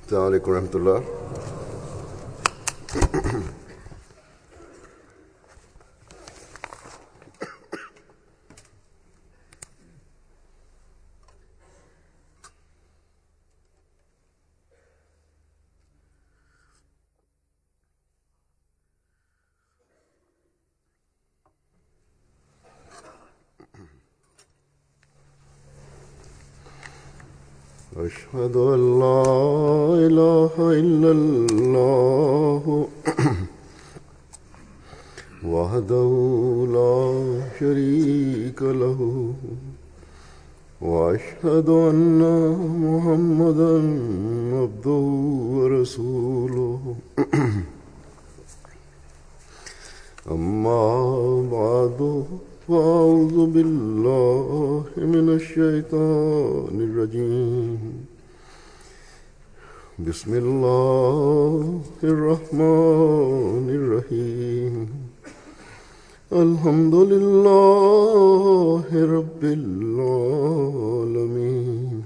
السلام عليكم ورحمة الله. أشهد أن لا إله إلا الله وحده لا شريك له وأشهد أن محمدا عبده ورسوله أما بعد فأعوذ بالله من الشيطان الرجيم. بسم الله الرحمن الرحيم. الحمد لله رب العالمين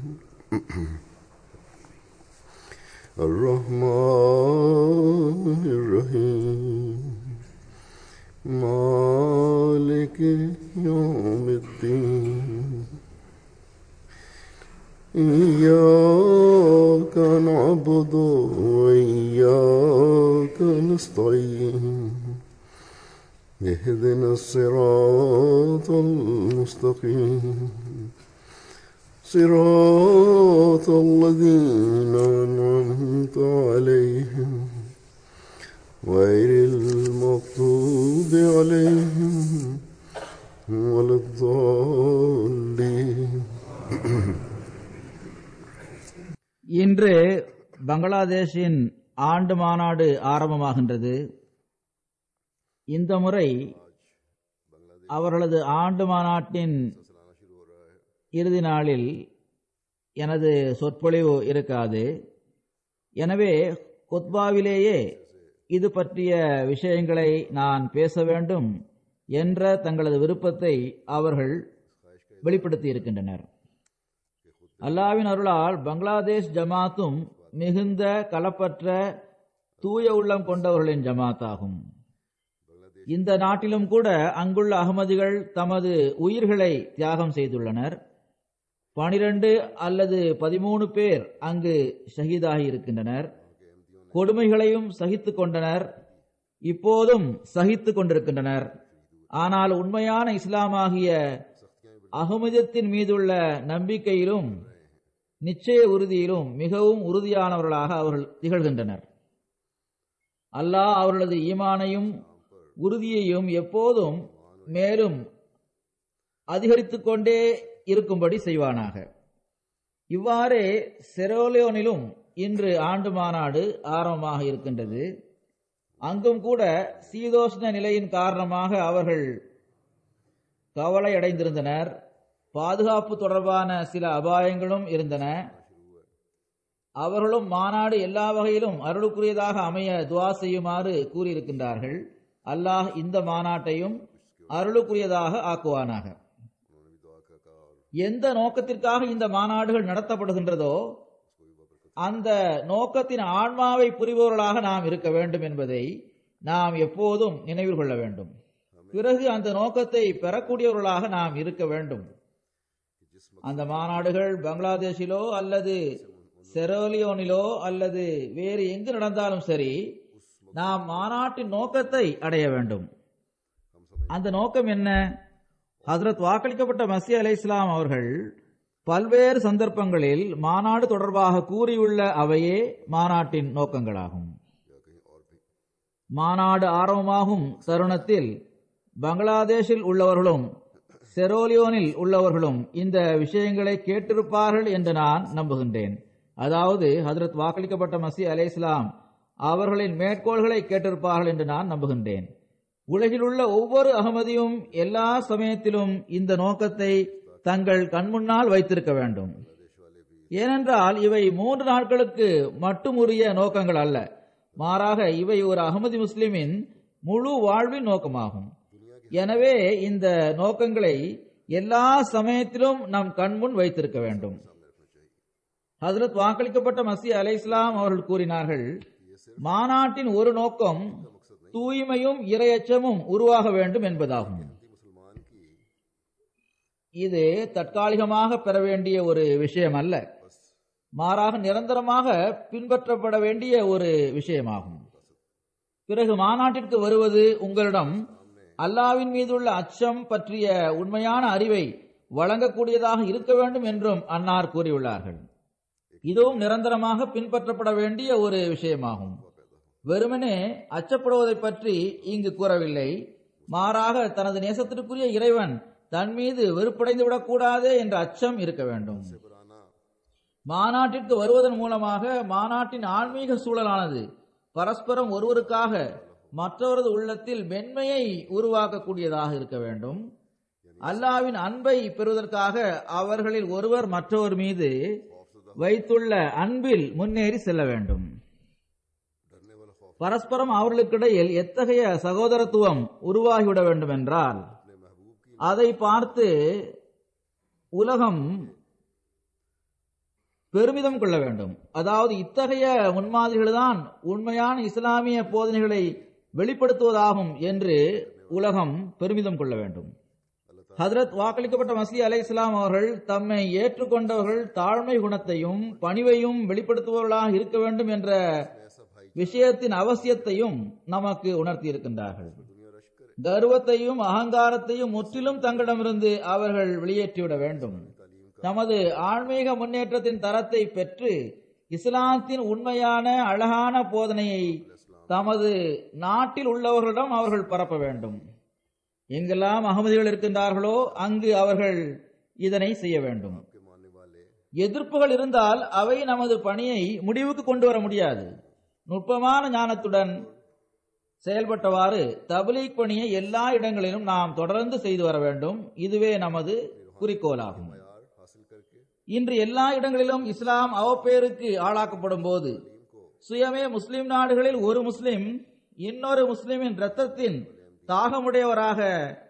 الرحمن الرحيم مالك يوم الدين إياك نعبد وإياك نستعين اهدنا الصراط المستقيم صراط الذين أنعمت عليهم غير المغضوب عليهم ولا الضالين. இன்று பங்களாதேஷின் ஆண்டு மாநாடு ஆரம்பமாகின்றது. இந்த முறை அவர்களது ஆண்டு மாநாட்டின் இறுதி நாளில் எனது சொற்பொழிவு இருக்காது. எனவே குத்பாவிலேயே இது பற்றிய விஷயங்களை நான் பேச வேண்டும் என்ற தங்களது விருப்பத்தை அவர்கள் வெளிப்படுத்தி இருக்கின்றனர். அல்லாஹ்வின் அருளால் பங்களாதேஷ் ஜமாத்தும் மிகுந்த கலப்பற்ற தூய உள்ளம் கொண்டவர்களின் ஜமாத்தாகும். இந்த நாட்டிலும் கூட அங்குள்ள அகமதிகள் தமது உயிர்களை தியாகம் செய்துள்ளனர். 12 அல்லது 13 பேர் அங்கு ஷஹீதாகி இருக்கின்றனர். கொடுமைகளையும் சகித்துக் கொண்டனர், இப்போதும் சகித்துக் கொண்டிருக்கின்றனர். ஆனால் உண்மையான இஸ்லாமாகிய அகமதியத்தின் மீதுள்ள நம்பிக்கையிலும் நிச்சய உறுதியிலும் மிகவும் உறுதியானவர்களாக அவர்கள் திகழ்கின்றனர். அல்லாஹ் அவர்களது ஈமானையும் உறுதியையும் எப்போதும் மேலும் அதிகரித்துக் கொண்டே இருக்கும்படி செய்வானாக. இவ்வாறே செரோலியோனிலும் இன்று ஆண்டு மாநாடு ஆரம்பமாக இருக்கின்றது. அங்கும் கூட சீதோஷ்ண நிலையின் காரணமாக அவர்கள் கவலை அடைந்திருந்தனர். பாதுகாப்பு தொடர்பான சில அபாயங்களும் இருந்தன. அவர்களும் மாநாடு எல்லா வகையிலும் அருளுக்குரியதாக அமைய துஆ செய்யுமாறு கூறியிருக்கின்றார்கள். அல்லாஹ் இந்த மாநாட்டையும் அருளுக்குரியதாக ஆக்குவானாக. எந்த நோக்கத்திற்காக இந்த மாநாடுகள் நடத்தப்படுகின்றதோ அந்த நோக்கத்தின் ஆன்மாவை புரிபவர்களாக நாம் இருக்க வேண்டும் என்பதை நாம் எப்போதும் நினைவில் கொள்ள வேண்டும். பிறகு அந்த நோக்கத்தை பெறக்கூடியவர்களாக நாம் இருக்க வேண்டும். அந்த மாநாடுகள் பங்களாதேஷிலோ அல்லது செரோலியோனிலோ அல்லது வேறு எங்கு நடந்தாலும் சரி, நாம் மாநாட்டின் நோக்கத்தை அடைய வேண்டும். அந்த நோக்கம் என்ன? ஹஜ்ரத் வாக்களிக்கப்பட்ட மஸீஹ் அலைஹிஸ்ஸலாம் அவர்கள் பல்வேறு சந்தர்ப்பங்களில் மாநாடு தொடர்பாக கூறியுள்ள அவையே மாநாட்டின் நோக்கங்களாகும். மாநாடு ஆரம்பமாகும் தருணத்தில் பங்களாதேஷில் உள்ளவர்களும் செரோலியோனில் உள்ளவர்களும் இந்த விஷயங்களை கேட்டிருப்பார்கள் என்று நான் நம்புகின்றேன். அதாவது ஹஜ்ரத் வாக்களிக்கப்பட்ட மஸீஹ் அலைஹிஸ்ஸலாம் அவர்களின் மேற்கோள்களை கேட்டிருப்பார்கள் என்று நான் நம்புகின்றேன். உலகில் உள்ள ஒவ்வொரு அகமதியும் எல்லா சமயத்திலும் இந்த நோக்கத்தை தங்கள் கண்முன்னால் வைத்திருக்க வேண்டும். ஏனென்றால் இவை 3 நாட்களுக்கு மட்டும் உரிய நோக்கங்கள் அல்ல, மாறாக இவை ஒரு அகமதி முஸ்லிமின் முழு வாழ்வின் நோக்கமாகும். எனவே இந்த நோக்கங்களை எல்லா சமயத்திலும் நம் கண்முன் வைத்திருக்க வேண்டும். ஹஜ்ரத் வாக்களிக்கப்பட்ட மசீஹ் அலைஹிஸ்ஸலாம் அவர்கள் கூறினார்கள், மாநாட்டின் ஒரு நோக்கம் தூய்மையும் இறையச்சமும் உருவாக வேண்டும் என்பதாகும். இது தற்காலிகமாக பெற வேண்டிய ஒரு விஷயம் அல்ல, மாறாக நிரந்தரமாக பின்பற்றப்பட வேண்டிய ஒரு விஷயமாகும். பிறகு மாநாட்டிற்கு வருவது உங்களிடம் அல்லாஹ்வின் மீதுள்ள அச்சம் பற்றிய உண்மையான அறிவை வழங்கக்கூடியதாக இருக்க வேண்டும் என்றும் அன்னார் கூறியுள்ளார்கள். இதுவும் நிரந்தரமாக பின்பற்றப்பட வேண்டிய ஒரு விஷயமாகும். வெறுமனே அச்சப்படுவதை பற்றி இங்கு கூறவில்லை, மாறாக தனது நேசத்திற்குரிய இறைவன் தன் மீது வெறுப்படைந்து விடக்கூடாது என்ற அச்சம் இருக்க வேண்டும். மாநாட்டிற்கு வருவதன் மூலமாக மாநாட்டின் ஆன்மீக சூழலானது பரஸ்பரம் ஒருவருக்காக மற்றவரது உள்ளத்தில் மென்மையை உருவாக்கக்கூடியதாக இருக்க வேண்டும். அல்லாஹ்வின் அன்பை பெறுவதற்காக அவர்களில் ஒருவர் மற்றவர் மீது வைத்துள்ள அன்பில் முன்னேறி செல்ல வேண்டும். பரஸ்பரம் அவர்களுக்கிடையில் எத்தகைய சகோதரத்துவம் உருவாகிவிட வேண்டும் என்றால் அதை பார்த்து உலகம் பெருமிதம் கொள்ள வேண்டும். அதாவது இத்தகைய முன்மாதிரிகள் தான் உண்மையான இஸ்லாமிய போதனைகளை வெளிப்படுத்துவதாகும் என்று உலகம் பெருமிதம் கொள்ள வேண்டும். ஹஜ்ரத் வாக்களிக்கப்பட்ட மசீஹ் அலைஹிஸ்ஸலாம் அவர்கள் தம்மை ஏற்றுக்கொண்டவர்கள் தாழ்மை குணத்தையும் பணிவையும் வெளிப்படுத்துபவர்களாக இருக்க வேண்டும் என்ற விஷயத்தின் அவசியத்தையும் நமக்கு உணர்த்தி இருக்கின்றார்கள். கர்வத்தையும் அகங்காரத்தையும் முற்றிலும் தங்களிடமிருந்து அவர்கள் வெளியேற்றிவிட வேண்டும். தமது ஆன்மீக முன்னேற்றத்தின் தரத்தை பெற்று இஸ்லாத்தின் உண்மையான அழகான போதனையை தமது நாட்டில் உள்ளவர்களிடம் அவர்கள் பரப்ப வேண்டும். எங்கெல்லாம் அகமதிகள் இருக்கின்றார்களோ அங்கு அவர்கள் இதனை செய்ய வேண்டும். எதிர்ப்புகள் இருந்தால் அவை நமது பணியை முடிவுக்கு கொண்டு வர முடியாது. நுட்பமான ஞானத்துடன் செயல்பட்டவாறு தப்லீக் பணியை எல்லா இடங்களிலும் நாம் தொடர்ந்து செய்து வர வேண்டும். இதுவே நமது குறிக்கோளாகும். இன்று எல்லா இடங்களிலும் இஸ்லாம் அவப்பேருக்கு ஆளாக்கப்படும் போது சுயமே முஸ்லிம் நாடுகளில் ஒரு முஸ்லிம் இன்னொரு முஸ்லிமின் இரத்தத்தின் தாகமுடையவராக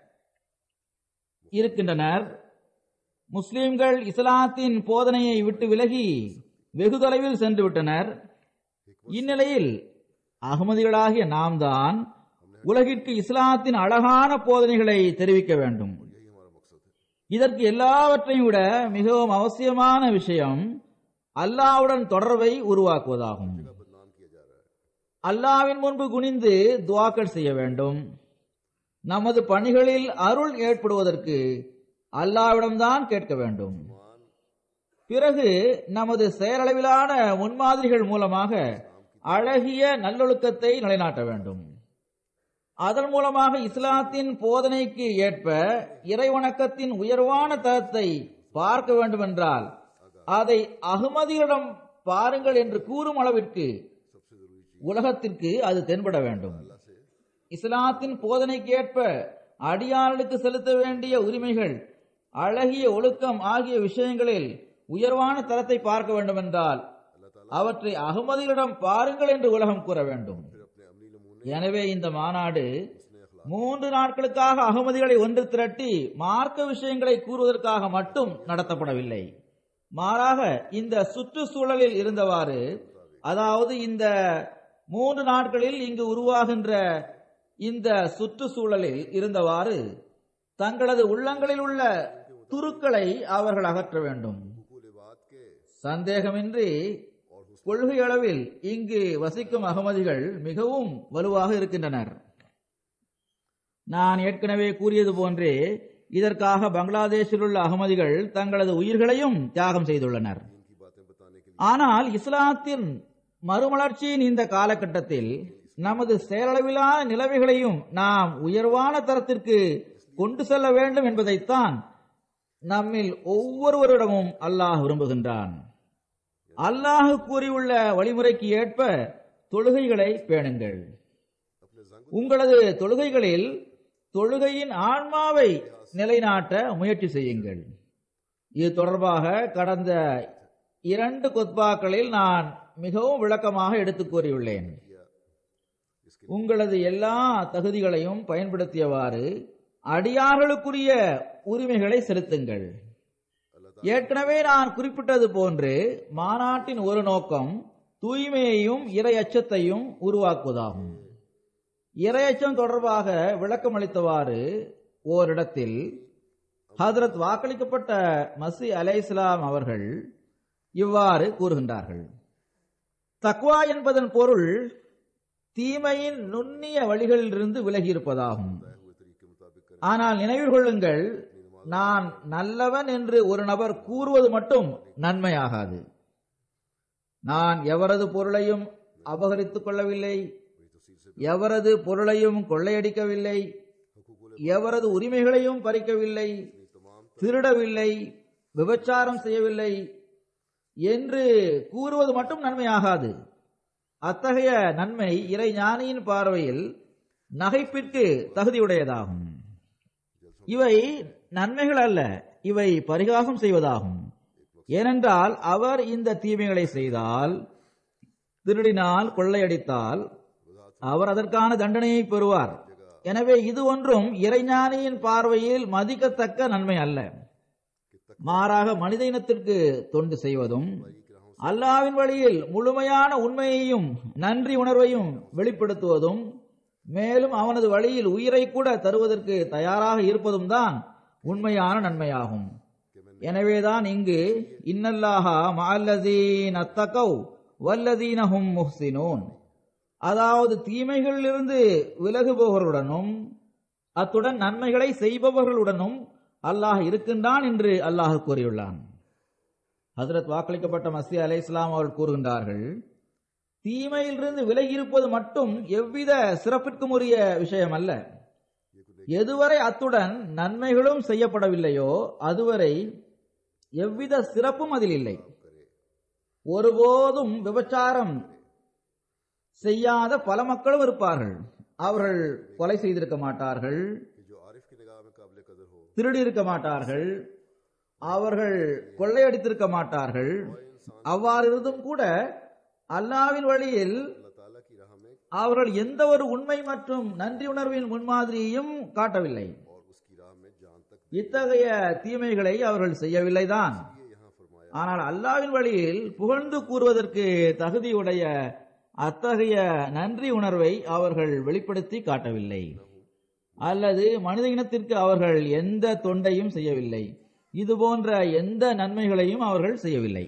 இருக்கின்றனர். முஸ்லிம்கள் இஸ்லாத்தின் போதனையை விட்டு விலகி வெகு தொலைவில் சென்று விட்டனர். இந்நிலையில் அகமதிகளாகிய நாம் தான் உலகிற்கு இஸ்லாத்தின் அழகான போதனைகளை தெரிவிக்க வேண்டும். இதற்கு எல்லாவற்றையும் விட மிகவும் அவசியமான விஷயம் அல்லாஹ்வுடன் தொடர்பை உருவாக்குவதாகும். அல்லாஹ்வின் முன்பு குனிந்து துஆக்கள் செய்ய வேண்டும். நமது பணிகளில் அருள் ஏற்படுவதற்கு அல்லாஹ்விடம்தான் கேட்க வேண்டும். பிறகு நமது செயலளவிலான முன்மாதிரிகள் மூலமாக அழகிய நல்லொழுக்கத்தை நிலைநாட்ட வேண்டும். அதன் மூலமாக இஸ்லாத்தின் போதனைக்கு ஏற்ப இறைவணக்கத்தின் உயர்வான தரத்தை பார்க்க வேண்டும் என்றால் அதை அகமதிகளிடம் பாருங்கள் என்று கூறும் அளவிற்கு உலகத்திற்கு அது தென்பட வேண்டும். இஸ்லாத்தின் போதனைக்கு ஏற்ப அடியார்களுக்கு செலுத்த வேண்டிய உரிமைகள், அழகிய ஒழுக்கம் ஆகிய விஷயங்களில் உயர்வான தரத்தை பார்க்க வேண்டும் என்றால் அவற்றை அகமதிகளிடம் பாருங்கள் என்று உலகம் கூற வேண்டும். எனவே இந்த மாநாடு 3 நாட்களுக்காக அகமதிகளை ஒன்று திரட்டி மார்க்க விஷயங்களை கூறுவதற்காக மட்டும் நடத்தப்படவில்லை. மாறாக இந்த சுற்றுச்சூழலில் இருந்தவாறு, அதாவது இந்த 3 நாட்களில் இங்கு உருவாகின்ற இந்த சுற்றுச்சூழலில் இருந்தவாறு தங்களது உள்ளங்களில் உள்ள துருக்களை அவர்கள் அகற்ற வேண்டும். சந்தேகமின்றி கொள்கை அளவில் இங்கு வசிக்கும் அகமதிகள் மிகவும் வலுவாக இருக்கின்றனர். நான் ஏற்கனவே கூறியது போன்றே இதற்காக பங்களாதேஷில் உள்ள அகமதிகள் தங்களது உயிர்களையும் தியாகம் செய்துள்ளனர். ஆனால் இஸ்லாத்தின் மறுமலர்ச்சியின் இந்த காலகட்டத்தில் நமது செயலளவிலான நிலைமைகளையும் நாம் உயர்வான தரத்திற்கு கொண்டு செல்ல வேண்டும் என்பதைத்தான் நம்மில் ஒவ்வொருவரிடமும் அல்லாஹ் விரும்புகின்றான். அல்லாஹ் கூறியுள்ள வழிமுறைக்கு ஏற்ப தொழுகைகளை பேணுங்கள். உங்களது தொழுகைகளில் தொழுகையின் ஆன்மாவை நிலைநாட்ட முயற்சி செய்யுங்கள். இது தொடர்பாக கடந்த 2 குத்பாக்களில் நான் மிகவும் விளக்கமாக எடுத்துக் கூறியுள்ளேன். உங்களது எல்லா தகுதிகளையும் பயன்படுத்தியவாறு அடியார்களுக்குரிய உரிமைகளை செலுத்துங்கள். ஏற்கனவே நான் குறிப்பிட்டது போன்று மாநாட்டின் ஒரு நோக்கம் தூய்மையையும் இறை அச்சத்தையும் உருவாக்குவதாகும். இறையச்சம் தொடர்பாக விளக்கமளித்தவாறு ஓரிடத்தில் ஹதரத் வாக்களிக்கப்பட்ட மஸீஹ் அலைஹிஸ்ஸலாம் அவர்கள் இவ்வாறு கூறுகின்றார்கள்: தக்வா என்பதன் பொருள் தீமையின் நுண்ணிய வழிகளிலிருந்து விலகி இருப்பதாகும். ஆனால் நினைவில் கொள்ளுங்கள், நான் நல்லவன் என்று ஒரு நபர் கூறுவது மட்டும் நன்மையாகாது. நான் எவரது பொருளையும் அபகரித்துக் கொள்ளவில்லை, எவரது பொருளையும் கொள்ளையடிக்கவில்லை, எவரது உரிமைகளையும் பறிக்கவில்லை, திருடவில்லை, விபச்சாரம் செய்யவில்லை என்று கூறுவது மட்டும் நன்மையாகாது. அத்தகைய நன்மை இறை ஞானியின் பார்வையில் நகைப்பிற்கு தகுதியுடையதாகும். இவை நன்மைகள் அல்ல, இவை பரிகாசம் செய்வதாகும். ஏனென்றால் அவர் இந்த தீமைகளை செய்தால், திருடினால், கொள்ளையடித்தால் அவர் அதற்கான தண்டனையை பெறுவார். எனவே இது ஒன்றும் இறைஞானியின் பார்வையில் மதிக்கத்தக்க நன்மை அல்ல. மாறாக மனித இனத்திற்கு தொண்டு செய்வதும் அல்லாஹ்வின் வழியில் முழுமையான உண்மையையும் நன்றி உணர்வையும் வெளிப்படுத்துவதும், மேலும் அவனது வழியில் உயிரை கூட தருவதற்கு தயாராக இருப்பதும் தான் உண்மையான நன்மையாகும். எனவேதான் இங்கு இன்னல்லாஹா மஅல்லதீன தகவ் வல்லதீன ஹும் முஹ்சினூன், அதாவது தீமைகளிலிருந்து விலகுபவர்களுடனும் அத்துடன் நன்மைகளை செய்பவர்களுடனும் அல்லாஹ் இருக்கின்றான் என்று அல்லாஹ் கூறியுள்ளான். ஹஜ்ரத் வாக்களிக்கப்பட்ட மஸீஹ் அலைஹிஸ்ஸலாம் அவர்கள் கூறுகின்றார்கள்: தீமையிலிருந்து விலகி இருப்பது மட்டும் எவ்வித சிறப்பிற்கும் உரிய விஷயம் அல்ல. எதுவரை அத்துடன் நன்மைகளும் செய்யப்படவில்லையோ அதுவரை எவ்வித சிறப்பும் அதில் இல்லை. ஒருபோதும் விபச்சாரம் செய்யாத பல மக்களும் இருப்பார்கள். அவர்கள் கொலை செய்திருக்க மாட்டார்கள், திருடி இருக்க மாட்டார்கள், அவர்கள் கொள்ளையடித்திருக்க மாட்டார்கள். அவ்வாறு இருந்தும் கூட அல்லாஹ்வின் வழியில் அவர்கள் எந்த ஒரு உண்மை மற்றும் நன்றி உணர்வின் முன்மாதிரியையும் காட்டவில்லை. இத்தகைய தீமைகளை அவர்கள் செய்யவில்லைதான். ஆனால் அல்லாஹ்வின் வழியில் புகழ்ந்து கூறுவதற்கு தகுதியுடைய அத்தகைய நன்றி உணர்வை அவர்கள் வெளிப்படுத்தி காட்டவில்லை, அல்லது மனித இனத்திற்கு அவர்கள் எந்த தொண்டையும் செய்யவில்லை, இதுபோன்ற எந்த நன்மைகளையும் அவர்கள் செய்யவில்லை.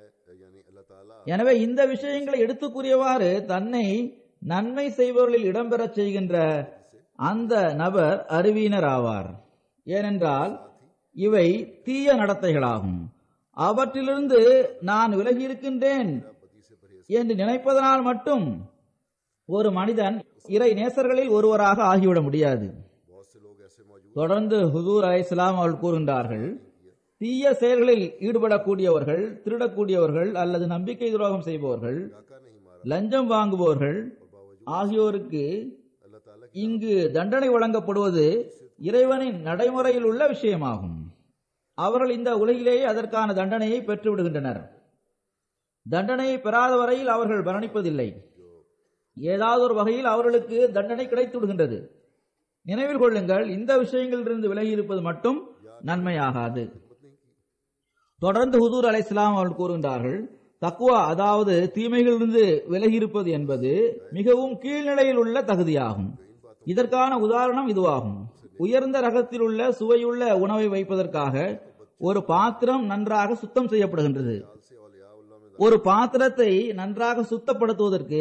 எனவே இந்த விஷயங்களை எடுத்து கூறியவாறு தன்னை நன்மை செய்பவர்களில் இடம்பெறச் செய்கின்ற அந்த நபர் அறிவியினர் ஆவார். ஏனென்றால் இவை தீய நடத்தைகளாகும். அவற்றிலிருந்து நான் விலகி இருக்கின்றேன் என்று நினைப்பதனால் மட்டும் ஒரு மனிதன் இறை நேசர்களில் ஒருவராக ஆகிவிட முடியாது. தொடர்ந்து ஹுசூர் அலைஹிஸ்ஸலாம் அவர்கள் கூறுகின்றார்கள்: தீய செயல்களில் ஈடுபடக்கூடியவர்கள், திருடக்கூடியவர்கள் அல்லது நம்பிக்கை துரோகம் செய்பவர்கள், லஞ்சம் வாங்குபவர்கள் ஆகியோருக்கு இங்கு தண்டனை வழங்கப்படுவது இறைவனின் நடைமுறையில் உள்ள விஷயமாகும். அவர்கள் இந்த உலகிலேயே அதற்கான தண்டனையை பெற்றுவிடுகின்றனர். தண்டனையை பெறாத வரையில் அவர்கள் மரணிப்பதில்லை. ஏதாவது ஒரு வகையில் அவர்களுக்கு தண்டனை கிடைத்து விடுகின்றது. நினைவில் கொள்ளுங்கள், இந்த விஷயங்களிலிருந்து விலகி இருப்பது மட்டும் நன்மையாகாது. தொடர்ந்து ஹுசூர் அலைஹிஸ்ஸலாம் அவர்கள் கூறுகின்றார்கள்: தக்வா, அதாவது தீமைகளிலிருந்து விலகி இருப்பது என்பது மிகவும் கீழ்நிலையில் உள்ள தகுதியாகும். இதற்கான உதாரணம் இதுவாகும். உயர்ந்த ரகத்தில் உள்ள சுவையுள்ள உணவை வைப்பதற்காக ஒரு பாத்திரம் நன்றாக சுத்தம் செய்யப்படுகின்றது. ஒரு பாத்திரத்தை நன்றாக சுத்தப்படுத்துவதற்கு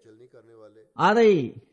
அதை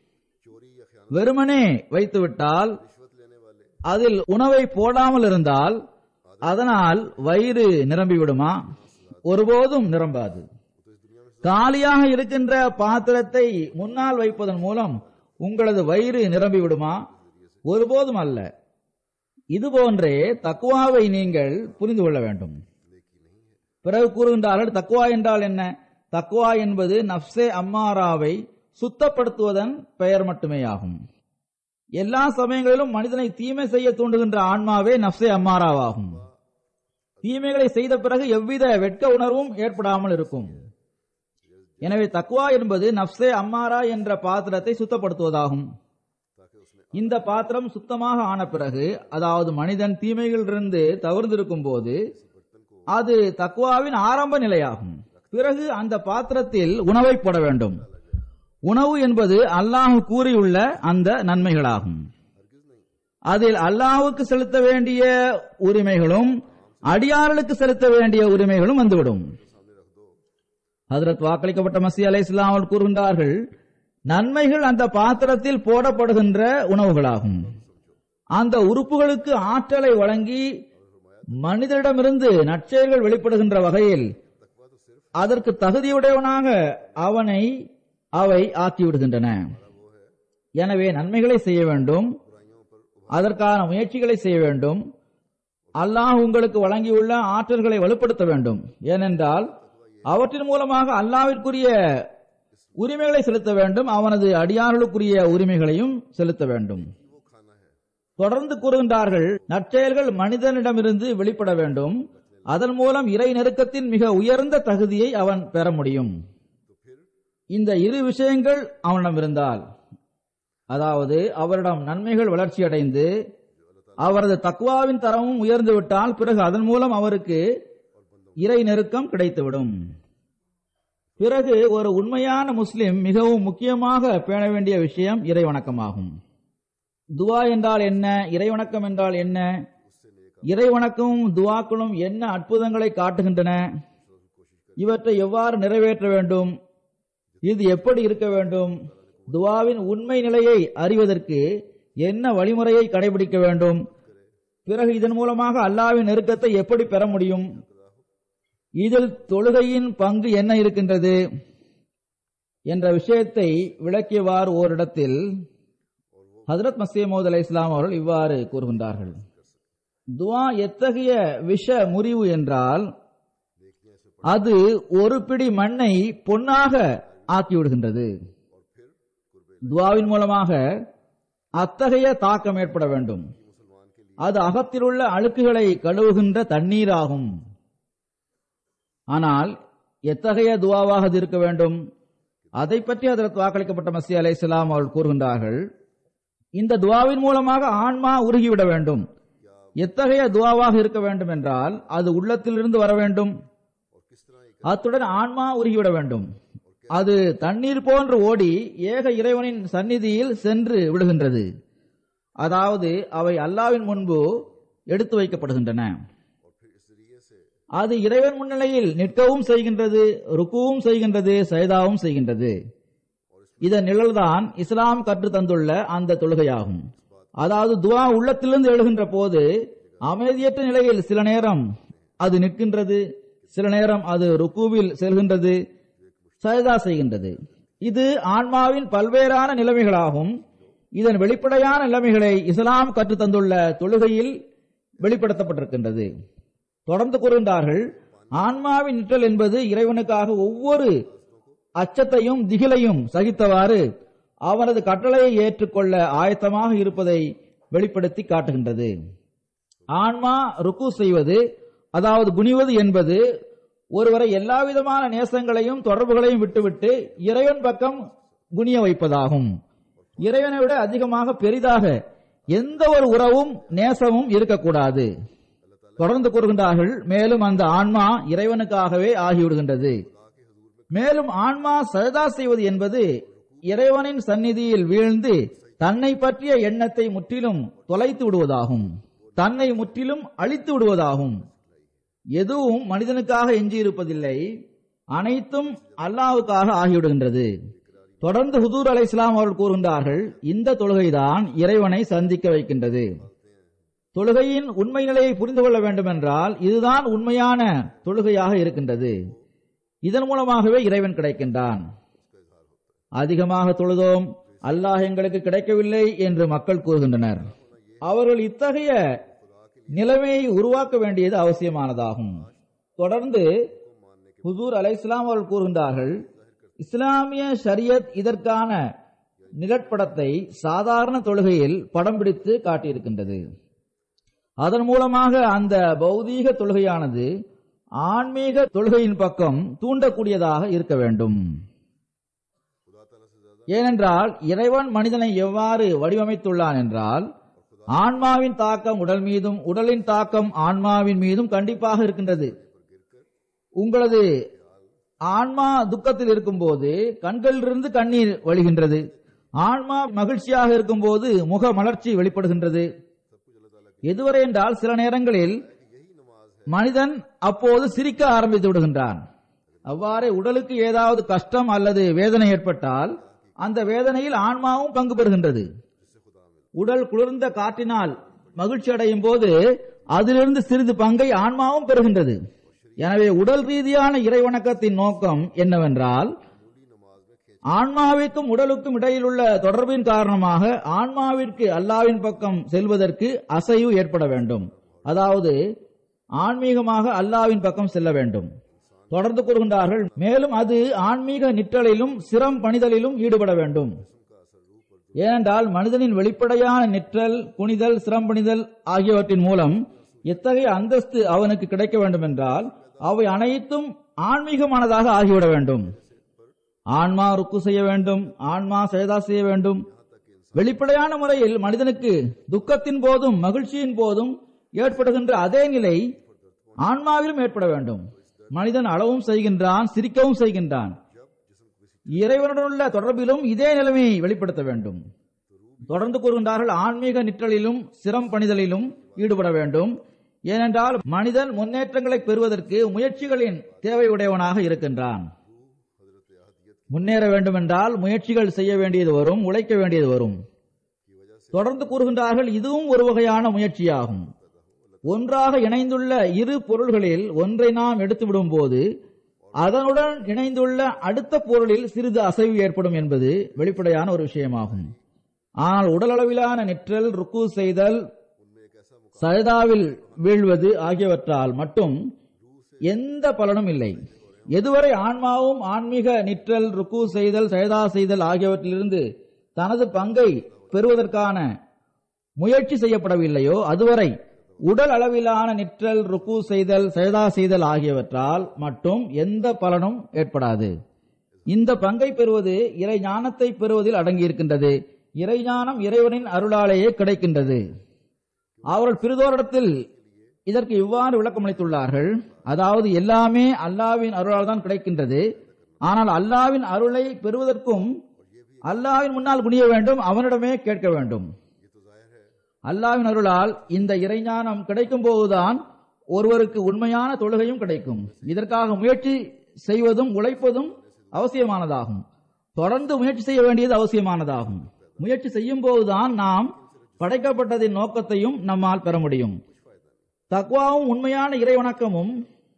வெறுமனே வைத்துவிட்டால், அதில் உணவை போடாமல் இருந்தால் அதனால் வயிறு நிரம்பிவிடுமா? ஒருபோதும் நிரம்பாது. காலியாக இருக்கின்ற பாத்திரத்தை முன்னால் வைப்பதன் மூலம் உங்களது வயிறு நிரம்பிவிடுமா? ஒருபோதும் அல்ல. இதுபோன்றே தக்வாவை நீங்கள் புரிந்து கொள்ள வேண்டும். பிறகு கூறுகின்றார்கள், தக்வா என்றால் என்ன? தக்வா என்பது நஃப்ஸே அம்மாராவை சுத்தப்படுத்துவதன் பெயர் மட்டுமே ஆகும். எல்லா சமயங்களிலும் மனிதனை தீமை செய்ய தூண்டுகின்ற ஆன்மாவே நஃப்ஸே அம்மாராவாகும். தீமைகளை செய்த பிறகு எவ்வித வெட்க உணர்வும் ஏற்படாமல் இருக்கும். எனவே தக்வா என்பது நஃப்ஸே அம்மாரா என்ற பாத்திரத்தை சுத்தப்படுத்துவதாகும். இந்த பாத்திரம் சுத்தமாக ஆன பிறகு, அதாவது மனிதன் தீமைகளிலிருந்து தவிர்ந்திருக்கும் போது அது தக்வாவின் ஆரம்ப நிலையாகும். பிறகு அந்த பாத்திரத்தில் உணவை போட வேண்டும். உணவு என்பது அல்லாஹ் கூறியுள்ள அந்த நன்மைகளாகும். அதில் அல்லாஹ்வுக்கு செலுத்த வேண்டிய உரிமைகளும் அடியார்களுக்கு செலுத்த வேண்டிய உரிமைகளும் வந்துவிடும். ஹஜ்ரத் வாக்களிக்கப்பட்ட மஸீஹ் அலைஹிஸ்ஸலாம் அவர்கள் கூறுகின்றார்கள், நன்மைகள் அந்த பாத்திரத்தில் போடப்படுகின்ற உணவுகளாகும். அந்த உறுப்புகளுக்கு ஆற்றலை வழங்கி மனிதனிடமிருந்து நற்செயல்கள் வெளிப்படுகின்ற வகையில் அதற்கு தகுதியுடையவனாக அவனை அவை ஆக்கிவிடுகின்றன. எனவே நன்மைகளை செய்ய வேண்டும், அதற்கான முயற்சிகளை செய்ய வேண்டும். அல்லாஹ் உங்களுக்கு வழங்கியுள்ள ஆற்றல்களை வலுப்படுத்த வேண்டும். ஏனென்றால் அவற்றின் மூலமாக அல்லாஹ்விற்குரிய உரிமைகளை செலுத்த வேண்டும், அவனது அடியார்களுக்குரிய உரிமைகளையும் செலுத்த வேண்டும். தொடர்ந்து கூறுகின்றார்கள், நற்செயல்கள் மனிதனிடமிருந்து வெளிப்பட வேண்டும். அதன் மூலம் இறை நெருக்கத்தின் மிக உயர்ந்த தகுதியை அவன் பெற முடியும். இந்த இரு விஷயங்கள் அவனிடம் இருந்தால், அதாவது அவரிடம் நன்மைகள் வளர்ச்சி அடைந்து அவரது தக்வாவின் தரமும் உயர்ந்து விட்டால், பிறகு அதன் மூலம் அவருக்கு இறை நெருக்கம் கிடைத்துவிடும். பிறகு ஒரு உண்மையான முஸ்லிம் மிகவும் முக்கியமாக பேண வேண்டிய விஷயம் இறை வணக்கமாகும். துவா என்றால் என்ன, இறைவணக்கம் என்றால் என்ன, இறைவணக்கமும் துவாக்களும் என்ன அற்புதங்களை காட்டுகின்றன, இவற்றை எவ்வாறு நிறைவேற்ற வேண்டும், இது எப்படி இருக்க வேண்டும், துவாவின் உண்மை நிலையை அறிவதற்கு என்ன வழிமுறையை கடைபிடிக்க வேண்டும், பிறகு இதன் மூலமாக அல்லாஹ்வின் நெருக்கத்தை எப்படி பெற முடியும், இதில் தொழுகையின் பங்கு என்ன இருக்கின்றது என்ற விஷயத்தை விளக்கியவாறு ஓரிடத்தில் ஹஜ்ரத் மஸீஹ் மவ்ஊத் அலைஹிஸ்ஸலாம் அவர்கள் இவ்வாறு கூறுகின்றார்கள், துஆ எத்தகைய விஷ முறிவு என்றால் அது ஒரு பிடி மண்ணை பொன்னாக ஆக்கிவிடுகின்றது. துஆவின் மூலமாக அத்தகைய தாக்கம் ஏற்பட வேண்டும். அது அகத்திலுள்ள அழுக்குகளை கழுவுகின்ற தண்ணீராகும். ஆனால் எத்தகைய துஆவாக அது இருக்க வேண்டும், அதை பற்றி ஹஜ்ரத் வாக்களிக்கப்பட்ட மஸீஹ் அலைஹிஸ்ஸலாம் அவர்கள் கூறுகின்றார்கள், இந்த துஆவின் மூலமாக ஆன்மா உருகிவிட வேண்டும். எத்தகைய துஆவாக இருக்க வேண்டும் என்றால் அது உள்ளத்திலிருந்து வர வேண்டும், அத்துடன் ஆன்மா உருகிவிட வேண்டும். அது தண்ணீர் போன்று ஓடி ஏக இறைவனின் சந்நிதியில் சென்று விடுகின்றது. அதாவது அவை அல்லாஹ்வின் முன்பு எடுத்து வைக்கப்படுகின்றன. அது இறைவன் முன்னிலையில் நிற்கவும் செய்கின்றது, ருக்குவும் செய்கின்றது, சஜதாவும் செய்கின்றது. இதன் நிழல்தான் இஸ்லாம் கற்று தந்துள்ள அந்த தொழுகையாகும். அதாவது துஆ உள்ளத்திலிருந்து எழுகின்ற போது அமைதியற்ற நிலையில் சில நேரம் அது நிற்கின்றது, சில நேரம் அது ருக்குவில் செல்கின்றது, சஜதா செய்கின்றது. இது ஆன்மாவின் பல்வேறான நிலைமைகளாகும். இதன் வெளிப்படையான நிலைமைகளை இஸ்லாம் கற்று தந்துள்ள தொழுகையில் வெளிப்படுத்தப்பட்டிருக்கின்றது. தொடர்ந்து கூறுகின்றார்கள், ஆன்மாவின் நிற்றல் என்பது இறைவனுக்காக ஒவ்வொரு அச்சத்தையும் திகிலையும் சகித்தவாறு அவனது கட்டளையை ஏற்றுக்கொள்ள ஆயத்தமாக இருப்பதை வெளிப்படுத்தி காட்டுகின்றது. ஆன்மா ருக்கு செய்வது, அதாவது குனிவது என்பது ஒருவரை எல்லாவிதமான நேசங்களையும் தொடர்புகளையும் விட்டுவிட்டு இறைவன் பக்கம் குனிய வைப்பதாகும். இறைவனை விட அதிகமாக பெரிதாக எந்த ஒரு உறவும் நேசமும் இருக்கக்கூடாது. தொடர்ந்து கூறுகின்றார்கள், மேலும் அந்த ஆன்மா இறைவனுக்காகவே ஆகிவிடுகின்றது. மேலும் ஆன்மா சஜதா செய்வது என்பது இறைவனின் சந்நிதியில் வீழ்ந்து தன்னை பற்றிய எண்ணத்தை முற்றிலும் தொலைத்து விடுவதாகும், தன்னை முற்றிலும் அழித்து விடுவதாகும். எதுவும் மனிதனுக்காக எஞ்சியிருப்பதில்லை, அனைத்தும் அல்லாஹ்வுக்காக ஆகிவிடுகின்றது. தொடர்ந்து ஹுதூர் அலைஹிஸ்ஸலாம் அவர்கள் கூறுகின்றார்கள், இந்த தொழுகைதான் இறைவனை சந்திக்க வைக்கின்றது. தொழுகையின் உண்மை நிலையை புரிந்து கொள்ள வேண்டும் என்றால் இதுதான் உண்மையான தொழுகையாக இருக்கின்றது. இதன் மூலமாகவே இறைவன் கிடைக்கின்றான். அதிகமாக தொழுதோம், அல்லாஹ் எங்களுக்கு கிடைக்கவில்லை என்று மக்கள் கூறுகின்றனர். அவர்கள் இத்தகைய நிலைமையை உருவாக்க வேண்டியது அவசியமானதாகும். தொடர்ந்து ஹுசூர் அலைஹிஸ்ஸலாம் அவர்கள் கூறுகின்றார்கள், இஸ்லாமிய ஷரியத் இதற்கான நிழற்படத்தை சாதாரண தொழுகையில் படம் பிடித்து காட்டியிருக்கின்றது. அதன் மூலமாக அந்த பௌதீக தொழுகையானது ஆன்மீக தொழுகையின் பக்கம் தூண்டக்கூடியதாக இருக்க வேண்டும். ஏனென்றால் இறைவன் மனிதனை எவ்வாறு வடிவமைத்துள்ளான் என்றால், ஆன்மாவின் தாக்கம் உடல் மீதும் உடலின் தாக்கம் ஆன்மாவின் மீதும் கண்டிப்பாக இருக்கின்றது. உங்களது ஆன்மா துக்கத்தில் இருக்கும்போது கண்களிலிருந்து கண்ணீர் வழிகின்றது. ஆன்மா மகிழ்ச்சியாக இருக்கும்போது முக மலர்ச்சி வெளிப்படுகின்றது. எதுவரை என்றால் சில நேரங்களில் மனிதன் அப்போது சிரிக்க ஆரம்பித்து விடுகின்றான். அவ்வாறே உடலுக்கு ஏதாவது கஷ்டம் அல்லது வேதனை ஏற்பட்டால் அந்த வேதனையில் ஆன்மாவும் பங்கு பெறுகின்றது. உடல் குளிர்ந்த காற்றினால் மகிழ்ச்சி அடையும் போது அதிலிருந்து சிறிது பங்கை ஆன்மாவும் பெறுகின்றது. எனவே உடல் ரீதியான இறைவணக்கத்தின் நோக்கம் என்னவென்றால், ஆன்மாவிற்கும் உடலுக்கும் இடையில் உள்ள தொடர்பின் காரணமாக ஆன்மாவிற்கு அல்லாஹ்வின் பக்கம் செல்வதற்கு அசைவு ஏற்பட வேண்டும். அதாவது ஆன்மீகமாக அல்லாஹ்வின் பக்கம் செல்ல வேண்டும். தொடர்ந்து கூறுகின்றார்கள், மேலும் அது ஆன்மீக நிற்றலிலும் சிரம் பணிதலிலும் ஈடுபட வேண்டும். ஏனென்றால் மனிதனின் வெளிப்படையான நிற்றல், குனிதல், சிரம் பணிதல் ஆகியவற்றின் மூலம் எத்தகைய அந்தஸ்து அவனுக்கு கிடைக்க வேண்டும் என்றால் அவை அனைத்தும் ஆன்மீகமானதாக ஆகிவிட வேண்டும். ஆன்மா ருக்கு செய்ய வேண்டும், ஆன்மா சஜதா செய்ய வேண்டும். வெளிப்படையான முறையில் மனிதனுக்கு துக்கத்தின் போதும் மகிழ்ச்சியின் போதும் ஏற்படுகின்ற அதே நிலை ஆன்மாவிலும் ஏற்பட வேண்டும். மனிதன் அளவும் செய்கின்றான், சிரிக்கவும் செய்கின்றான். இறைவனுடனுள்ள தொடர்பிலும் இதே நிலைமையை வெளிப்படுத்த வேண்டும். தொடர்ந்து கூறுகின்றார்கள், ஆன்மீக நிற்றலிலும் சிரம் பணிதலிலும் ஈடுபட வேண்டும். ஏனென்றால் மனிதன் முன்னேற்றங்களை பெறுவதற்கு முயற்சிகளின் தேவையுடையவனாக இருக்கின்றான். முன்னேற வேண்டும் என்றால் முயற்சிகள் செய்ய வேண்டியது வரும், உழைக்க வேண்டியது வரும். தொடர்ந்து கூறுகின்றார்கள், இதுவும் ஒரு வகையான முயற்சியாகும். ஒன்றாக இணைந்துள்ள இரு பொருள்களில் ஒன்றை நாம் எடுத்துவிடும் போது அதனுடன் இணைந்துள்ள அடுத்த பொருளில் சிறிது அசைவு ஏற்படும் என்பது வெளிப்படையான ஒரு விஷயமாகும். ஆனால் உடல் அளவிலான நிற்றல், ருக்கு செய்தல், சஜதாவில் வீழ்வது ஆகியவற்றால் மட்டும் எந்த பலனும் இல்லை. எதுவரை ஆன்மாவும் ஆன்மீக நிற்றல், ருக்கு செய்தல், சஜதா செய்தல் ஆகியவற்றிலிருந்து தனது பங்கை பெறுவதற்கான முயற்சி செய்யப்படவில்லையோ அதுவரை உடல் அளவிலான நிற்றல், ருக்கு செய்தல், சஜதா செய்தல் ஆகியவற்றால் மட்டும் எந்த பலனும் ஏற்படாது. இந்த பங்கை பெறுவது இறை ஞானத்தை பெறுவதில் அடங்கியிருக்கின்றது. இறை ஞானம் இறைவனின் அருளாலேயே கிடைக்கின்றது. அவர்கள் பிறிதோரிடத்தில் இதற்கு இவ்வாறு விளக்கம் அளித்துள்ளார்கள். அதாவது எல்லாமே அல்லாஹ்வின் அருளால் தான் கிடைக்கின்றது. ஆனால் அல்லாஹ்வின் அருளை பெறுவதற்கும் அல்லாஹ்வின் முன்னால் குனிய வேண்டும், அவனிடமே கேட்க வேண்டும். அல்லாஹ்வின் அருளால் இந்த இறைஞானம் கிடைக்கும் போதுதான் ஒருவருக்கு உண்மையான தொழுகையும் கிடைக்கும். இதற்காக முயற்சி செய்வதும் உழைப்பதும் அவசியமானதாகும். தொடர்ந்து முயற்சி செய்ய வேண்டியது அவசியமானதாகும். முயற்சி செய்யும் போதுதான் நாம் படைக்கப்பட்டதின் நோக்கத்தையும் நம்மால் பெற முடியும். தக்வாவும் உண்மையான இறைவணக்கமும்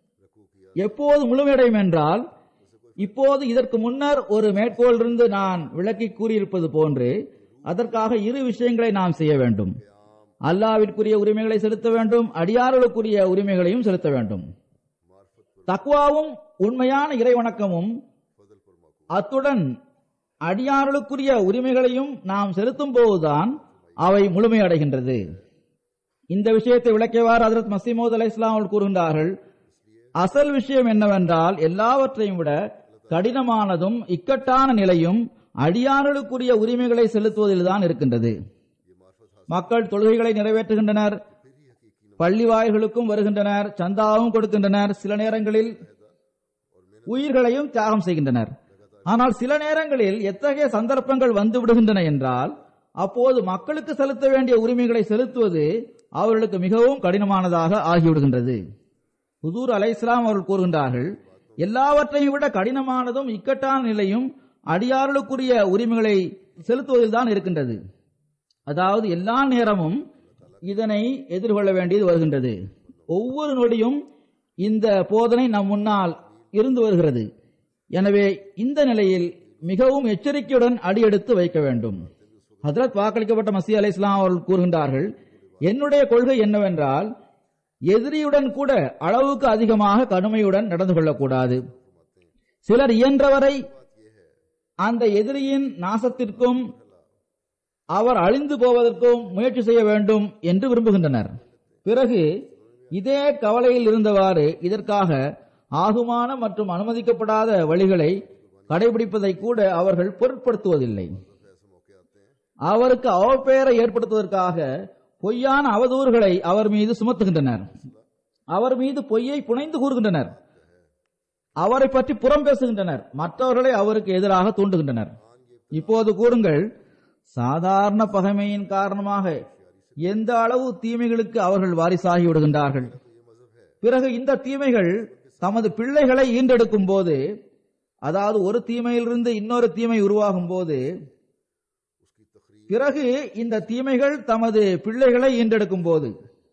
எப்போது முழுமையடையும் என்றால், இப்போது இதற்கு முன்னர் ஒரு மேற்கோளிலிருந்து நான் விளக்கி கூறியிருப்பது போன்று அதற்காக இரு விஷயங்களை நாம் செய்ய வேண்டும். அல்லாஹ்விற்குரிய உரிமைகளை செலுத்த வேண்டும், அடியார்களுக்குரிய உரிமைகளையும் செலுத்த வேண்டும். தக்வாவும் உண்மையான இறைவணக்கமும் அத்துடன் அடியார்களுக்குரிய உரிமைகளையும் நாம் செலுத்தும் போதுதான் அவை முழுமையடைகின்றது. இந்த விஷயத்தை விளக்கியவாறு ஹஜ்ரத் மஸீஹ் மவ்ஊத் அலைஹிஸ்ஸலாம் அவர்கள் கூறுகின்றார்கள், அசல் விஷயம் என்னவென்றால் எல்லாவற்றையும் விட கடினமானதும் இக்கட்டான நிலையும் அடியார்களுக்குரிய உரிமைகளை செலுத்துவதில்தான் இருக்கின்றது. மக்கள் தொழுகைகளை நிறைவேற்றுகின்றனர், பள்ளி வாயில்களுக்கும் வருகின்றனர், சந்தாவும் கொடுக்கின்றனர், சில நேரங்களில் உயிர்களையும் தியாகம் செய்கின்றனர். ஆனால் சில நேரங்களில் எத்தகைய சந்தர்ப்பங்கள் வந்து விடுகின்றன என்றால் அப்போது மக்களுக்கு செலுத்த வேண்டிய உரிமைகளை செலுத்துவது அவர்களுக்கு மிகவும் கடினமானதாக ஆகிவிடுகின்றது. ஹுசூர் அலைஹிஸ்ஸலாம் அவர்கள் கூறுகின்றார்கள், எல்லாவற்றையும் விட கடினமானதும் இக்கட்டான நிலையும் அடியார்களுக்குரிய உரிமைகளை செலுத்துவதில்தான் இருக்கின்றது. அதாவது எல்லா நேரமும் இதனை எதிர்கொள்ள வேண்டியது வருகின்றது. ஒவ்வொரு நொடியும் இந்த போதனை நம் முன்னால் இருந்து வருகிறது. எனவே இந்த நிலையில் மிகவும் எச்சரிக்கையுடன் அடியெடுத்து வைக்க வேண்டும். ஹஜ்ரத் வாக்களிக்கப்பட்ட மஸீஹ் அலைஹிஸ்ஸலாம் அவர்கள் கூறுகின்றார்கள், என்னுடைய கொள்கை என்னவென்றால் எதிரியுடன் கூட அளவுக்கு அதிகமாக கடுமையுடன் நடந்து கொள்ளக்கூடாது. சிலர் இயன்றவரை அந்த எதிரியின் நாசத்திற்கும் அவர் அழிந்து போவதற்கும் முயற்சி செய்ய வேண்டும் என்று விரும்புகின்றனர். பிறகு இதே கவலையில் இருந்தவாறு இதற்காக ஆகுமான மற்றும் அனுமதிக்கப்படாத வழிகளை கடைபிடிப்பதை கூட அவர்கள் பொருட்படுத்துவதில்லை. அவருக்கு அவப்பெயரை ஏற்படுத்துவதற்காக பொய்யான அவதூறுகளை அவர் மீது சுமத்துகின்றனர். அவர் மீது பொய்யை புனைந்து கூறுகின்றனர். அவரை பற்றி புறம் பேசுகின்றனர், மற்றவர்களை அவருக்கு எதிராக தூண்டுகின்றனர். இப்போது கூறுங்கள், சாதாரண பகைமையின் காரணமாக எந்த அளவு தீமைகளுக்கு அவர்கள் வாரிசாகி விடுகின்றார்கள். பிறகு இந்த தீமைகள் தமது பிள்ளைகளை ஈண்டெடுக்கும் போது, அதாவது ஒரு தீமையிலிருந்து இன்னொரு தீமை உருவாகும் போது, பிறகு இந்த தீமைகள் தமது பிள்ளைகளை ஈண்டெடுக்கும் போது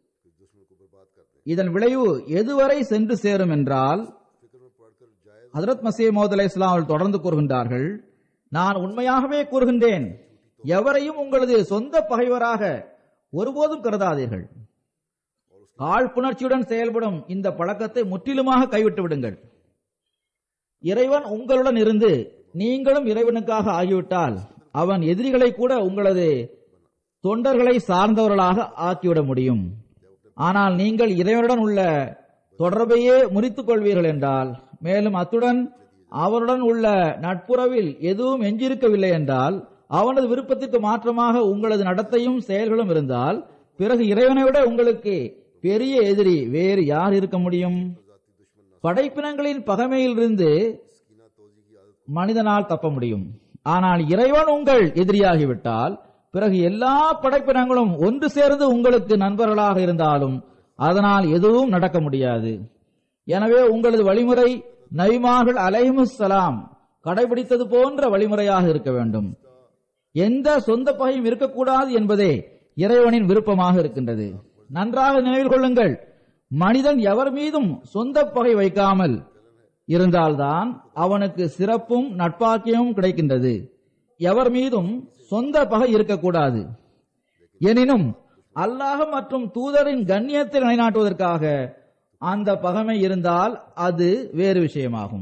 இதன் விளைவு எதுவரை சென்று சேரும் என்றால், ஹஜ்ரத் மஸீஹ் மவ்ஊத் அலைஹிஸ்ஸலாம் அவர்கள் தொடர்ந்து கூறுகின்றார்கள், நான் உண்மையாகவே கூறுகின்றேன், எவரையும் உங்களது சொந்த பகைவராக ஒருபோதும் கருதாதீர்கள். காழ்ப்புணர்ச்சியுடன் செயல்படும் இந்த பழக்கத்தை முற்றிலுமாக கைவிட்டு விடுங்கள். இறைவன் உங்களுடன் இருந்து நீங்களும் இறைவனுக்காக ஆகிவிட்டால் அவன் எதிரிகளை கூட உங்களது தொண்டர்களை சார்ந்தவர்களாக ஆக்கிவிட முடியும். ஆனால் நீங்கள் இறைவனுடன் உள்ள தொடர்பையே முறித்துக் கொள்வீர்கள் என்றால், மேலும் அத்துடன் அவருடன் உள்ள நட்புறவில் எதுவும் எஞ்சிருக்கவில்லை என்றால், அவனது விருப்பத்திற்கு மாற்றமாக உங்களது நடத்தையும் செயல்களும் இருந்தால், பிறகு இறைவனை விட உங்களுக்கு பெரிய எதிரி வேறு யார் இருக்க முடியும்? படைப்பினங்களின் பகைமையிலிருந்து மனிதனால் தப்ப முடியும். ஆனால் இறைவன் உங்கள் எதிரியாகிவிட்டால் பிறகு எல்லா படைப்பினங்களும் ஒன்று சேர்ந்து உங்களுக்கு நண்பர்களாக இருந்தாலும் அதனால் எதுவும் நடக்க முடியாது. எனவே உங்களது வழிமுறை நபிமார்கள் அலைஹிமுஸ்ஸலாம் கடைபிடித்தது போன்ற வழிமுறையாக இருக்க வேண்டும். எந்த சொந்த பகையும் இருக்கக்கூடாது என்பதே இறைவனின் விருப்பமாக இருக்கின்றது. நன்றாக நினைவில் கொள்ளுங்கள், மனிதன் எவர் மீதும் சொந்த பகை வைக்காமல் இருந்தால்தான் அவனுக்கு சிறப்பும் நட்பாக்கியமும் கிடைக்கின்றது. எவர் மீதும் சொந்த பகை இருக்கக்கூடாது. எனினும் அல்லாஹ் மற்றும் தூதரின் கண்ணியத்தை நிலைநாட்டுவதற்காக அந்த பகைமை இருந்தால் அது வேறு விஷயமாகும்.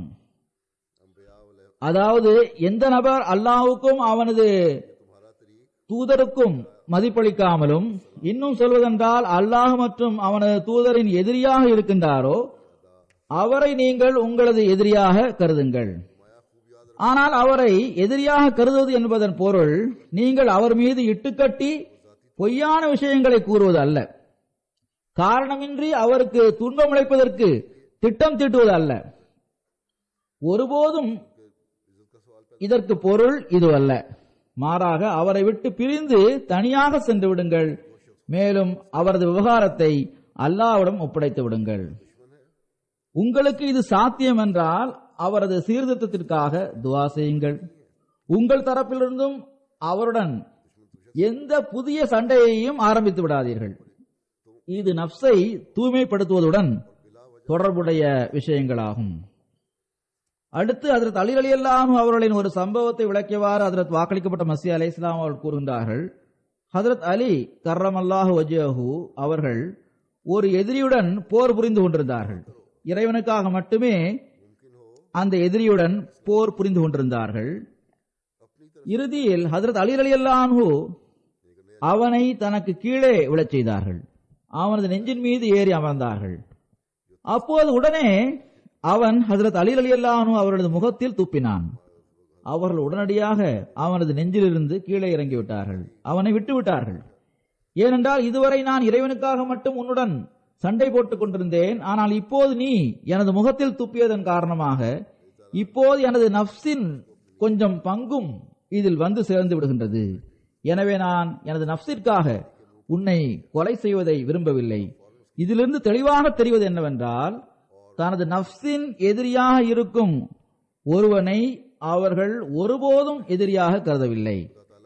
அதாவது எந்த நபர் அல்லாஹ்வுக்கும் அவனது தூதருக்கும் மதிப்பளிக்காமலும், இன்னும் சொல்வதென்றால் அல்லாஹ் மற்றும் அவனது தூதரின் எதிரியாக இருக்கின்றாரோ அவரை நீங்கள் உங்களது எதிரியாக கருதுங்கள். ஆனால் அவரை எதிரியாக கருதுவது என்பதன் பொருள் நீங்கள் அவர் மீது இட்டுக்கட்டி பொய்யான விஷயங்களை கூறுவது அல்ல. காரணமின்றி அவருக்கு துன்பம் அளிப்பதற்கு திட்டம் தீட்டுவது அல்ல. ஒருபோதும் இதற்கு பொருள் இது அல்ல. மாறாக அவரை விட்டு பிரிந்து தனியாக சென்று விடுங்கள். மேலும் அவரது விவகாரத்தை அல்லாஹ்விடம் ஒப்படைத்து விடுங்கள். உங்களுக்கு இது சாத்தியம் என்றால் அவரது சீர்திருத்தத்திற்காக துஆ செய்யுங்கள். உங்கள் தரப்பிலிருந்தும் அவருடன் எந்த புதிய சண்டையையும் ஆரம்பித்து விடாதீர்கள். இது நப்சை தூய்மைப்படுத்துவதுடன் தொடர்புடைய விஷயங்களாகும். அடுத்து ஹஜ்ரத் அலி ரலியல்லாஹு அன்ஹு அவர்களின் ஒரு சம்பவத்தை விளக்கியவாறு ஹஜ்ரத் வாக்களிக்கப்பட்ட மஸீஹ் அலைஹிஸ்ஸலாம் அவர்கள் கூறுகின்றார்கள், ஹஜ்ரத் அலி கர்ரமல்லாஹு வஜ்ஹஹு அவர்கள் ஒரு எதிரியுடன் போர் புரிந்து கொண்டிருந்தார்கள். இறைவனுக்காக மட்டுமே அந்த எதிரியுடன் போர் புரிந்து கொண்டிருந்தார்கள். இறுதியில் ஹஜ்ரத் அலி ரலியல்லாஹு அன்ஹு அவனை தனக்கு கீழே விழச் செய்தார்கள். அவனது நெஞ்சின் மீது ஏறி அமர்ந்தார்கள். அப்போது உடனே அவன் ஹஜ்ரத் அலி ரலியல்லாஹு அன்ஹு அவரது முகத்தில் துப்பினான். அவர்கள் உடனடியாக அவனது நெஞ்சிலிருந்து கீழே இறங்கிவிட்டார்கள், அவனை விட்டுவிட்டார்கள். ஏனென்றால் இதுவரை நான் இறைவனுக்காக மட்டும் உன்னுடன் சண்டை போட்டுக் கொண்டிருந்தேன். ஆனால் இப்போது நீ எனது முகத்தில் துப்பியதன் காரணமாக இப்போது எனது நப்சின் கொஞ்சம் பங்கும் இதில் வந்து சேர்ந்து விடுகின்றது. எனவே நான் எனது நப்சிற்காக உன்னை கொலை செய்வதை விரும்பவில்லை. இதிலிருந்து தெளிவாக தெரிவது என்னவென்றால், தனது நப்சின் எதிரியாக இருக்கும் ஒருவனை அவர்கள் ஒருபோதும் எதிரியாக கருதவில்லை.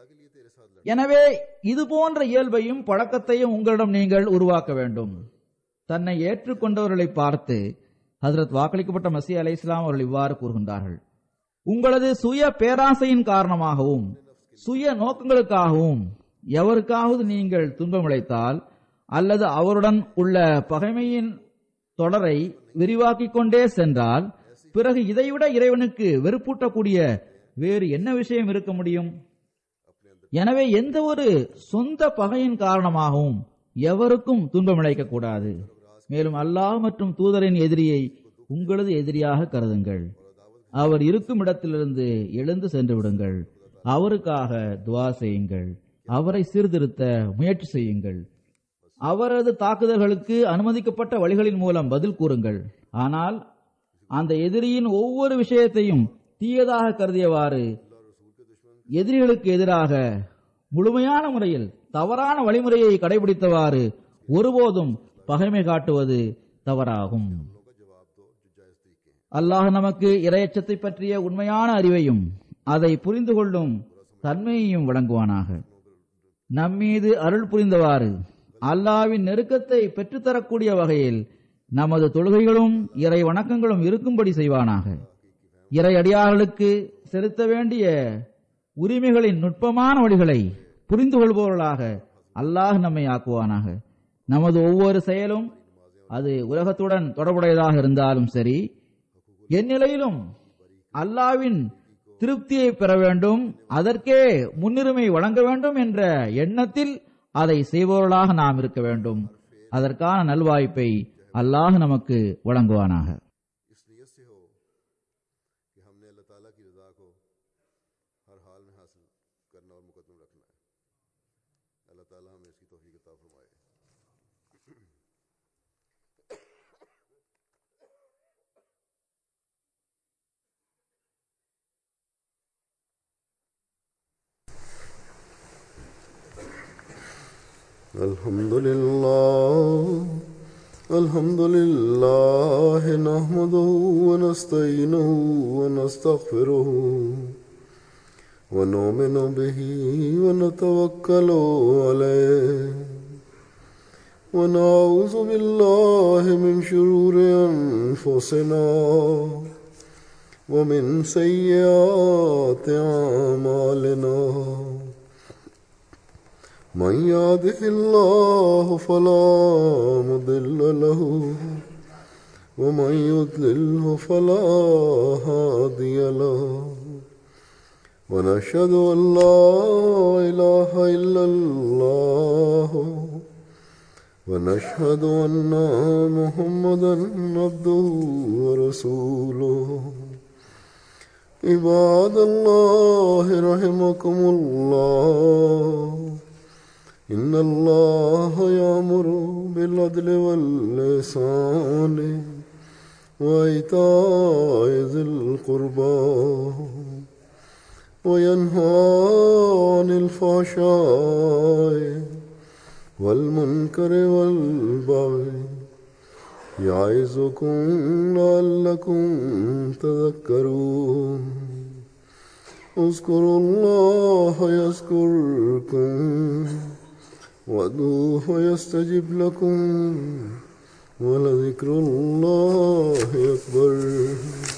எனவே இது போன்ற இயல்பையும் பழக்கத்தையும் உங்களிடம் நீங்கள் உருவாக்க வேண்டும். தன்னை ஏற்றுக்கொண்டவர்களை பார்த்து ஹஜ்ரத் வாக்களிக்கப்பட்ட மஸீஹ் அலைஹிஸ்ஸலாம் அவர்கள் இவ்வாறு கூறுகின்றார்கள், உங்களது சுய பேராசையின் காரணமாகவும் சுய நோக்கங்களுக்காகவும் எவருக்காவது நீங்கள் துன்பமளித்தால் அல்லது அவருடன் உள்ள பகைமையின் தொடரை விரிவாக்கிக் கொண்டே சென்றால் பிறகு இதைவிட இறைவனுக்கு வெறுப்பூட்டக்கூடிய வேறு என்ன விஷயம் இருக்க முடியும்? எனவே எந்த ஒரு சொந்த பகையின் காரணமாகவும் எவருக்கும் துன்பமளிக்க கூடாது. மேலும் அல்லாஹ் மற்றும் தூதரின் எதிரியை உங்களது எதிரியாக கருதுங்கள். அவர் இருக்கும் இடத்திலிருந்து எழுந்து சென்று விடுங்கள். அவருக்காக துஆ செய்யுங்கள். அவரை சீர்திருத்த முயற்சி செய்யுங்கள். அவரது தாக்குதல்களுக்கு அனுமதிக்கப்பட்ட வழிகளின் மூலம் பதில் கூறுங்கள். ஆனால் அந்த எதிரியின் ஒவ்வொரு விஷயத்தையும் தீயதாக கருதியவாறு எதிரிகளுக்கு எதிராக முழுமையான முறையில் தவறான வழிமுறையை கடைபிடித்தவாறு ஒருபோதும் பகைமை காட்டுவது தவறாகும். அல்லாஹ் நமக்கு இறையச்சத்தை பற்றிய உண்மையான அறிவையும் அதை புரிந்து கொள்ளும் தன்மையையும் வழங்குவானாக. நம்மீது அருள் புரிந்தவாறு அல்லாஹ்வின் நெருக்கத்தை பெற்றுத்தரக்கூடிய வகையில் நமது தொழுகைகளும் இறை வணக்கங்களும் இருக்கும்படி செய்வானாக. இறை அடியார்களுக்கு செலுத்த வேண்டிய உரிமைகளின் நுட்பமான வழிகளை புரிந்து கொள்பவர்களாக அல்லாஹ் நம்மை ஆக்குவானாக. நமது ஒவ்வொரு செயலும் அது உலகத்துடன் தொடர்புடையதாக இருந்தாலும் சரி, எந்நிலையிலும் அல்லாஹ்வின் திருப்தியை பெற வேண்டும், அதற்கே முன்னுரிமை வழங்க வேண்டும் என்ற எண்ணத்தில் அதை செய்பவர்களாக நாம் இருக்க வேண்டும். அதற்கான நல்வாய்ப்பை அல்லாஹ் நமக்கு வழங்குவானாக. الحمد لله نحمده ونستعينه ونستغفره ونؤمن به ونتوكل عليه ونعوذ بالله من شرور أنفسنا ومن سيئات أعمالنا من يهده الله فلا مضل له ومن يضلله فلا هادي له ونشهد أن لا إله إلا الله ونشهد أن محمدا عبده ورسوله عباد الله رحمكم الله إن الله يأمر بالعدل والإحسان وإيتاء ذي القربى وينهى عن الفحشاء والمنكر والبغي يعظكم لعلكم تذكرون اذكروا الله يذكركم وادعوه يستجب لكم ولذكر الله أكبر.